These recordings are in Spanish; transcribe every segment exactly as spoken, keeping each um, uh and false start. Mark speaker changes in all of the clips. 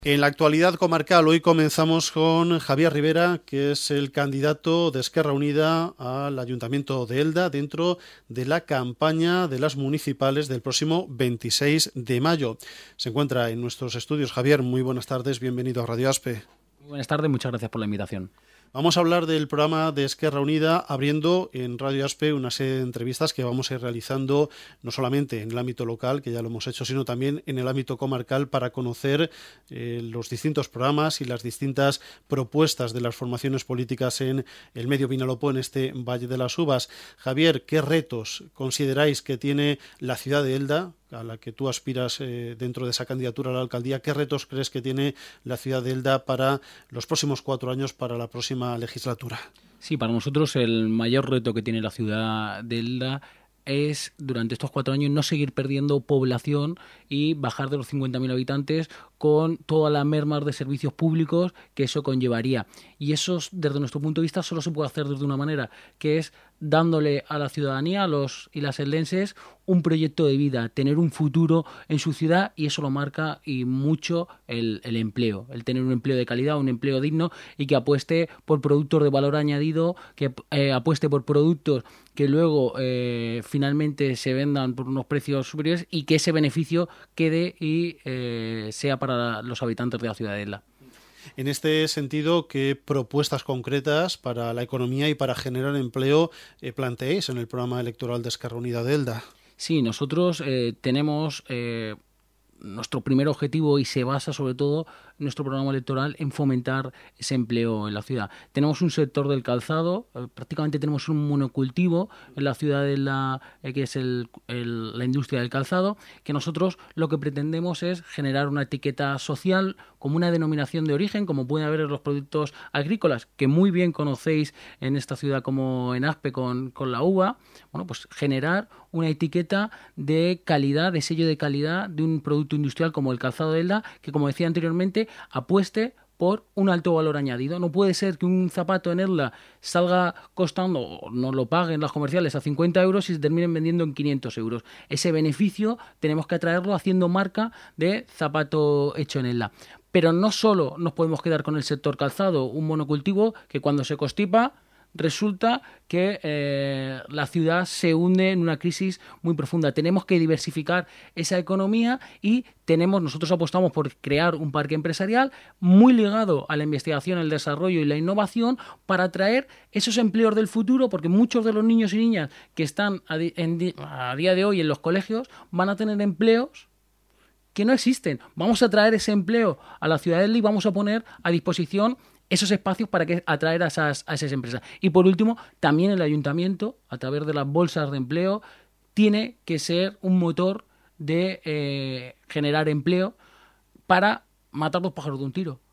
Speaker 1: En la actualidad comarcal, hoy comenzamos con Javier Rivera, que es el candidato de Esquerra Unida al Ayuntamiento de Elda dentro de la campaña de las municipales del próximo veintiséis de mayo. Se encuentra en nuestros estudios. Javier, muy buenas tardes, bienvenido a Radio Aspe.
Speaker 2: Muy buenas tardes, muchas gracias por la invitación.
Speaker 1: Vamos a hablar del programa de Esquerra Unida, abriendo en Radio Aspe una serie de entrevistas que vamos a ir realizando no solamente en el ámbito local, que ya lo hemos hecho, sino también en el ámbito comarcal para conocer eh, los distintos programas y las distintas propuestas de las formaciones políticas en el medio Vinalopó, en este Valle de las Uvas. Javier, ¿qué retos consideráis que tiene la ciudad de Elda, a la que tú aspiras eh, dentro de esa candidatura a la alcaldía? ¿Qué retos crees que tiene la ciudad de Elda para los próximos cuatro años, para la próxima legislatura?
Speaker 2: Sí, para nosotros el mayor reto que tiene la ciudad de Elda es, durante estos cuatro años, no seguir perdiendo población y bajar de los cincuenta mil habitantes con toda la merma de servicios públicos que eso conllevaría. Y eso, desde nuestro punto de vista, solo se puede hacer desde una manera, que es dándole a la ciudadanía, a los y las eldenses, un proyecto de vida, tener un futuro en su ciudad, y eso lo marca y mucho el, el empleo, el tener un empleo de calidad, un empleo digno y que apueste por productos de valor añadido, que eh, apueste por productos que luego eh, finalmente se vendan por unos precios superiores y que ese beneficio quede y eh, sea para los habitantes de la ciudad de Elda.
Speaker 1: En este sentido, ¿qué propuestas concretas para la economía y para generar empleo eh, planteéis en el programa electoral de Esquerra Unida de Elda?
Speaker 2: Sí, nosotros eh, tenemos eh, nuestro primer objetivo, y se basa sobre todo nuestro programa electoral en fomentar ese empleo en la ciudad. Tenemos un sector del calzado, eh, prácticamente tenemos un monocultivo en la ciudad de la, eh, que es el, el, la industria del calzado, que nosotros lo que pretendemos es generar una etiqueta social como una denominación de origen, como pueden haber en los productos agrícolas, que muy bien conocéis en esta ciudad como en Aspe con, con la uva. Bueno, pues generar una etiqueta de calidad, de sello de calidad de un producto industrial como el calzado de Elda, que, como decía anteriormente, apueste por un alto valor añadido. No puede ser que un zapato en Elda salga costando, o no lo paguen las comerciales, a cincuenta euros y se terminen vendiendo en quinientos euros. Ese beneficio tenemos que atraerlo haciendo marca de zapato hecho en Elda. Pero no solo nos podemos quedar con el sector calzado, un monocultivo que cuando se constipa resulta que eh, la ciudad se hunde en una crisis muy profunda. Tenemos que diversificar esa economía y tenemos, nosotros apostamos por crear un parque empresarial muy ligado a la investigación, el desarrollo y la innovación para atraer esos empleos del futuro, porque muchos de los niños y niñas que están a, di- en di- a día de hoy en los colegios van a tener empleos que no existen. Vamos a traer ese empleo a la ciudad de Elda y vamos a poner a disposición esos espacios para que atraer a esas, a esas empresas. Y por último, también el ayuntamiento, a través de las bolsas de empleo, tiene que ser un motor de eh, generar empleo para matar dos pájaros de un tiro.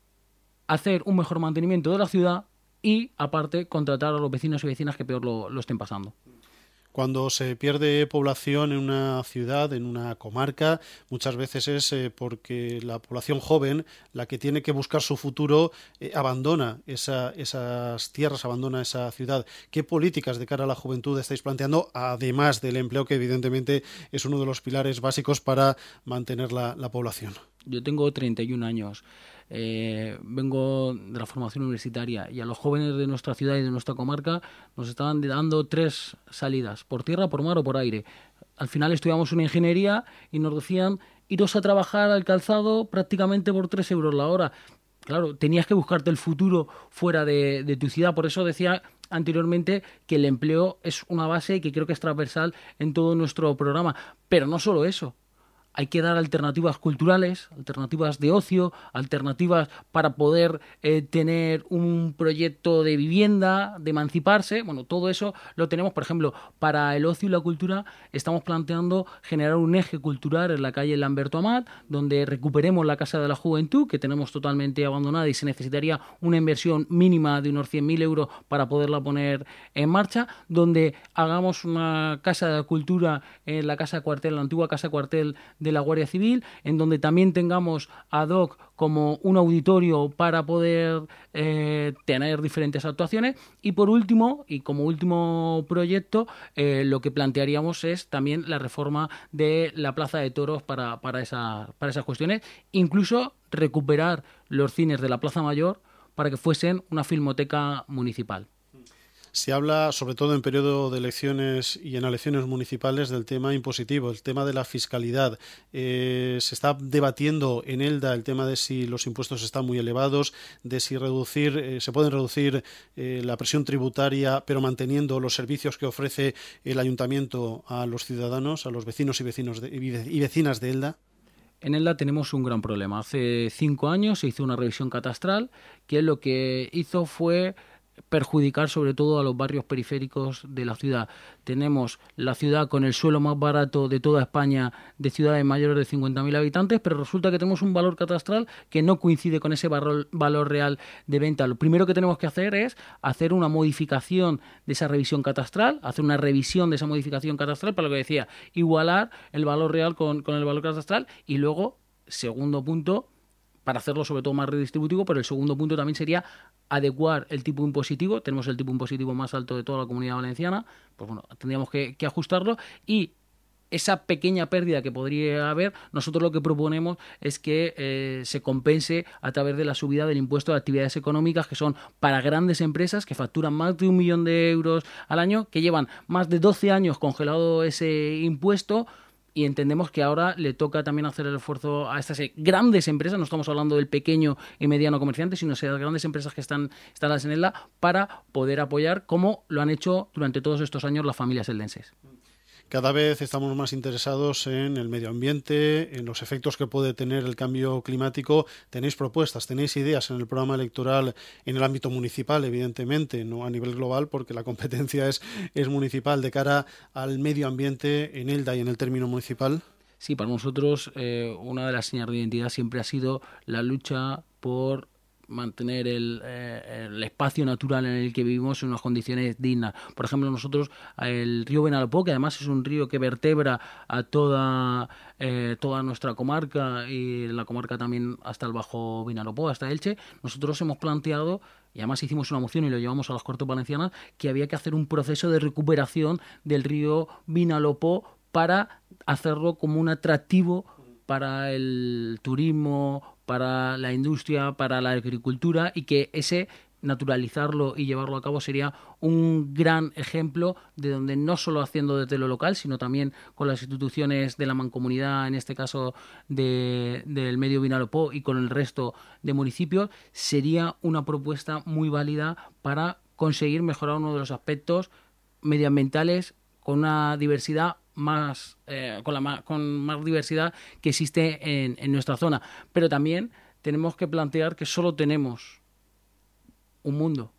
Speaker 2: Hacer un mejor mantenimiento de la ciudad y, aparte, contratar a los vecinos y vecinas que peor lo, lo estén pasando.
Speaker 1: Cuando se pierde población en una ciudad, en una comarca, muchas veces es eh, porque la población joven, la que tiene que buscar su futuro, eh, abandona esa, esas tierras, abandona esa ciudad. ¿Qué políticas de cara a la juventud estáis planteando, además del empleo, que evidentemente es uno de los pilares básicos para mantener la, la población?
Speaker 2: Yo tengo treinta y un años. Eh, vengo de la formación universitaria y a los jóvenes de nuestra ciudad y de nuestra comarca nos estaban dando tres salidas: por tierra, por mar o por aire. Al final estudiamos una ingeniería y nos decían: iros a trabajar al calzado prácticamente por tres euros la hora. Claro, tenías que buscarte el futuro fuera de, de tu ciudad. Por eso decía anteriormente que el empleo es una base y que creo que es transversal en todo nuestro programa. Pero no solo eso. Hay que dar alternativas culturales, alternativas de ocio, alternativas para poder eh, tener un proyecto de vivienda, de emanciparse. Bueno, todo eso lo tenemos. Por ejemplo, para el ocio y la cultura estamos planteando generar un eje cultural en la calle Lamberto Amat, donde recuperemos la Casa de la Juventud, que tenemos totalmente abandonada y se necesitaría una inversión mínima de unos cien mil euros para poderla poner en marcha, donde hagamos una casa de cultura en la Casa Cuartel, la antigua Casa Cuartel de de la Guardia Civil, en donde también tengamos ad hoc como un auditorio para poder eh, tener diferentes actuaciones. Y por último, y como último proyecto, eh, lo que plantearíamos es también la reforma de la Plaza de Toros para, para, esa, para esas cuestiones, incluso recuperar los cines de la Plaza Mayor para que fuesen una filmoteca municipal.
Speaker 1: Se habla, sobre todo en periodo de elecciones y en elecciones municipales, del tema impositivo, el tema de la fiscalidad. Eh, se está debatiendo en Elda el tema de si los impuestos están muy elevados, de si reducir, eh, se pueden reducir eh, la presión tributaria, pero manteniendo los servicios que ofrece el ayuntamiento a los ciudadanos, a los vecinos y vecinos de, y vecinas de Elda.
Speaker 2: En Elda tenemos un gran problema. Hace cinco años se hizo una revisión catastral que lo que hizo fue perjudicar sobre todo a los barrios periféricos de la ciudad. Tenemos la ciudad con el suelo más barato de toda España, de ciudades mayores de cincuenta mil habitantes, pero resulta que tenemos un valor catastral que no coincide con ese valor, valor real de venta. Lo primero que tenemos que hacer es hacer una modificación de esa revisión catastral, hacer una revisión de esa modificación catastral, para lo que decía, igualar el valor real con, con el valor catastral, y luego, segundo punto, para hacerlo sobre todo más redistributivo, pero el segundo punto también sería adecuar el tipo impositivo. Tenemos el tipo impositivo más alto de toda la Comunidad Valenciana, pues bueno, tendríamos que, que ajustarlo, y esa pequeña pérdida que podría haber, nosotros lo que proponemos es que eh, se compense a través de la subida del impuesto de actividades económicas, que son para grandes empresas que facturan más de un millón de euros al año, que llevan más de doce años congelado ese impuesto. Y entendemos que ahora le toca también hacer el esfuerzo a estas grandes empresas, no estamos hablando del pequeño y mediano comerciante, sino de las grandes empresas que están instaladas en Elda, para poder apoyar, como lo han hecho durante todos estos años las familias eldenses.
Speaker 1: Cada vez estamos más interesados en el medio ambiente, en los efectos que puede tener el cambio climático. Tenéis propuestas, tenéis ideas en el programa electoral en el ámbito municipal, evidentemente, no a nivel global, porque la competencia es, es municipal, de cara al medio ambiente en Elda y en el término municipal.
Speaker 2: Sí, para nosotros eh, una de las señas de identidad siempre ha sido la lucha por mantener el, eh, el espacio natural en el que vivimos en unas condiciones dignas. Por ejemplo, nosotros, el río Vinalopó, que además es un río que vertebra a toda, eh, toda nuestra comarca, y la comarca también hasta el Bajo Vinalopó, hasta Elche, nosotros hemos planteado, y además hicimos una moción y lo llevamos a las Cortes Valencianas, que había que hacer un proceso de recuperación del río Vinalopó para hacerlo como un atractivo para el turismo, para la industria, para la agricultura, y que ese naturalizarlo y llevarlo a cabo sería un gran ejemplo de donde, no solo haciendo desde lo local, sino también con las instituciones de la mancomunidad, en este caso de, del medio Vinalopó, y con el resto de municipios, sería una propuesta muy válida para conseguir mejorar uno de los aspectos medioambientales con una diversidad más eh, con la más, con más diversidad que existe en, en nuestra zona. Pero también tenemos que plantear que solo tenemos un mundo.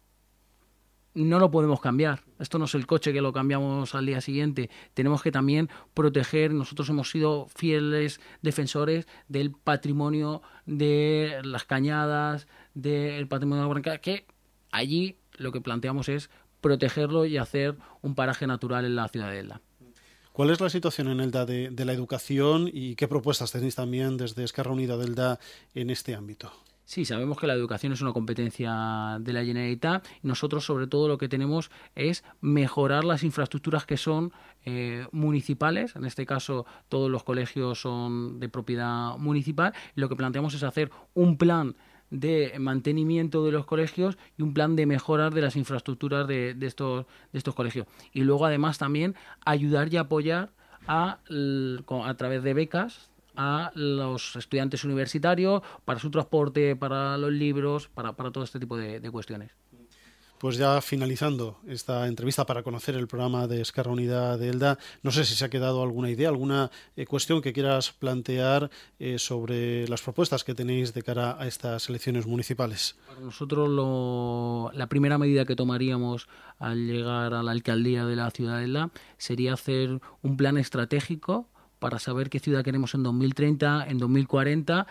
Speaker 2: No lo podemos cambiar. Esto no es el coche que lo cambiamos al día siguiente. Tenemos que también proteger. Nosotros hemos sido fieles defensores del patrimonio de las cañadas, del patrimonio de la Barranca, que allí lo que planteamos es protegerlo y hacer un paraje natural en la ciudad de Elda.
Speaker 1: ¿Cuál es la situación en Elda de, de la educación, y qué propuestas tenéis también desde Esquerra Unida de Elda en este ámbito?
Speaker 2: Sí, sabemos que la educación es una competencia de la Generalitat, y nosotros sobre todo lo que tenemos es mejorar las infraestructuras que son eh, municipales. En este caso todos los colegios son de propiedad municipal, y lo que planteamos es hacer un plan de mantenimiento de los colegios y un plan de mejoras de las infraestructuras de, de, estos, de estos colegios. Y luego además también ayudar y apoyar a, a través de becas a los estudiantes universitarios para su transporte, para los libros, para, para todo este tipo de, de cuestiones.
Speaker 1: Pues ya finalizando esta entrevista para conocer el programa de Esquerra Unida de Elda, no sé si se ha quedado alguna idea, alguna eh, cuestión que quieras plantear eh, sobre las propuestas que tenéis de cara a estas elecciones municipales.
Speaker 2: Para nosotros lo, la primera medida que tomaríamos al llegar a la alcaldía de la ciudad de Elda sería hacer un plan estratégico para saber qué ciudad queremos en dos mil treinta, en dos mil cuarenta,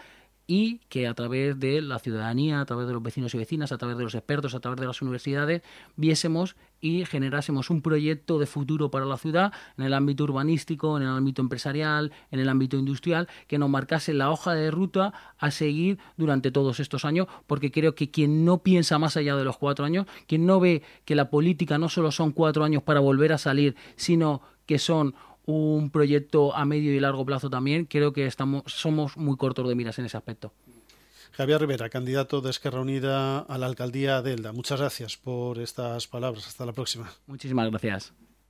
Speaker 2: y que a través de la ciudadanía, a través de los vecinos y vecinas, a través de los expertos, a través de las universidades, viésemos y generásemos un proyecto de futuro para la ciudad en el ámbito urbanístico, en el ámbito empresarial, en el ámbito industrial, que nos marcase la hoja de ruta a seguir durante todos estos años, porque creo que quien no piensa más allá de los cuatro años, quien no ve que la política no solo son cuatro años para volver a salir, sino que son un proyecto a medio y largo plazo también, creo que estamos somos muy cortos de miras en ese aspecto.
Speaker 1: Javier Rivera, candidato de Esquerra Unida a la alcaldía de Elda. Muchas gracias por estas palabras. Hasta la próxima.
Speaker 2: Muchísimas gracias.